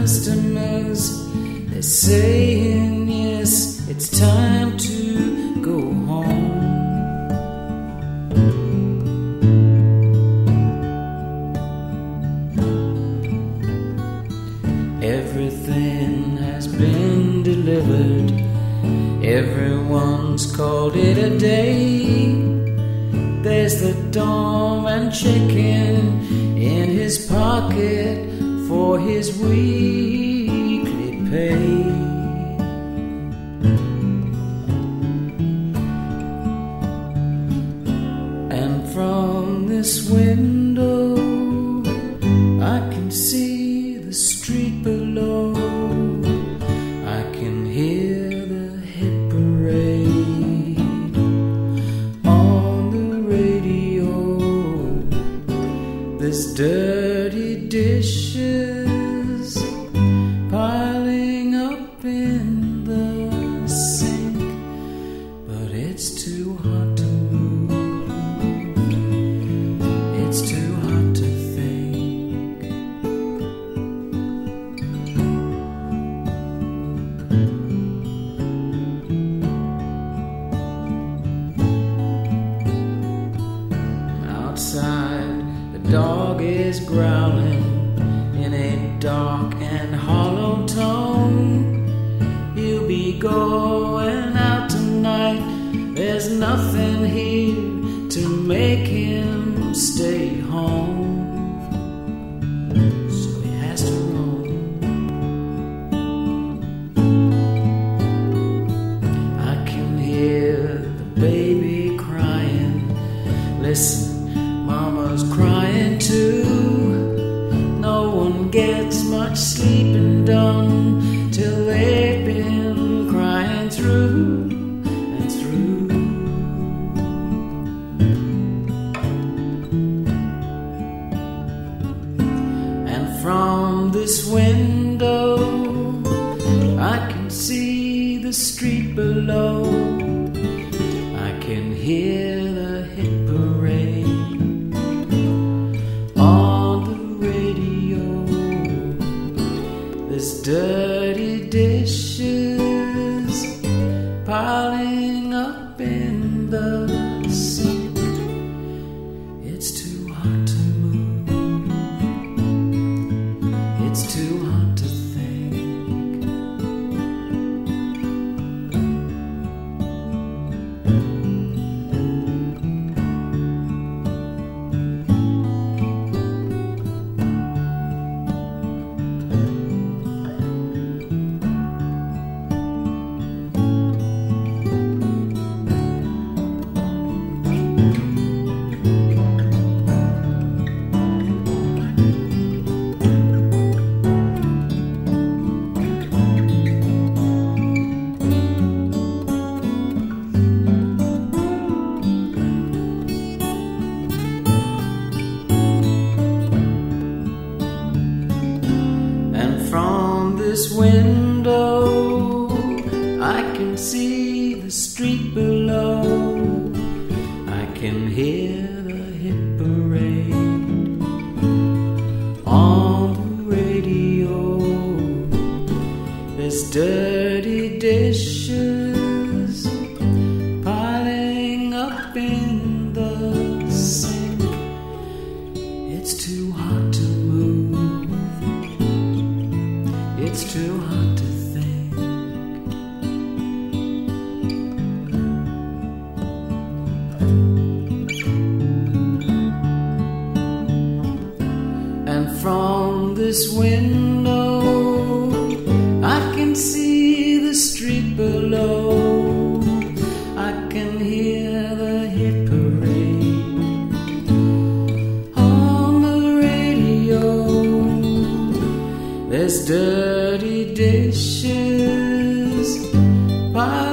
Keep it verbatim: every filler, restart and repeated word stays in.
customers, they're saying yes, it's time to go home. Everything has been delivered, everyone's called it a day. There's the doorman checking in his pocket for his weekly pay. And from this window I can see the street below. I can hear the hit parade on the radio. There's dirty dishes piling up in the sink, but it's too hot to move. It's too hot to think. Outside, the dog is growling in a dark and hollow tone. He'll be going out tonight. There's nothing here to make him stay home. So he has to roam. I can hear the baby crying. Listen, Mama's crying too. No one gets much sleeping done till they've been crying through and through. And from this window I can see the street below. I can hear the hit parade on the radio. There's dirty dishes piling up in the sink. It's too hot to move. It's too hot to think. From this window I can see the street below. I can hear the hit parade on the radio. There's dirty dishes piling up in the sink. It's too hot to move. It's too hot to think. And from this window I can see the street below. I can hear the hit parade on the radio. There's dirty dishes. Bye.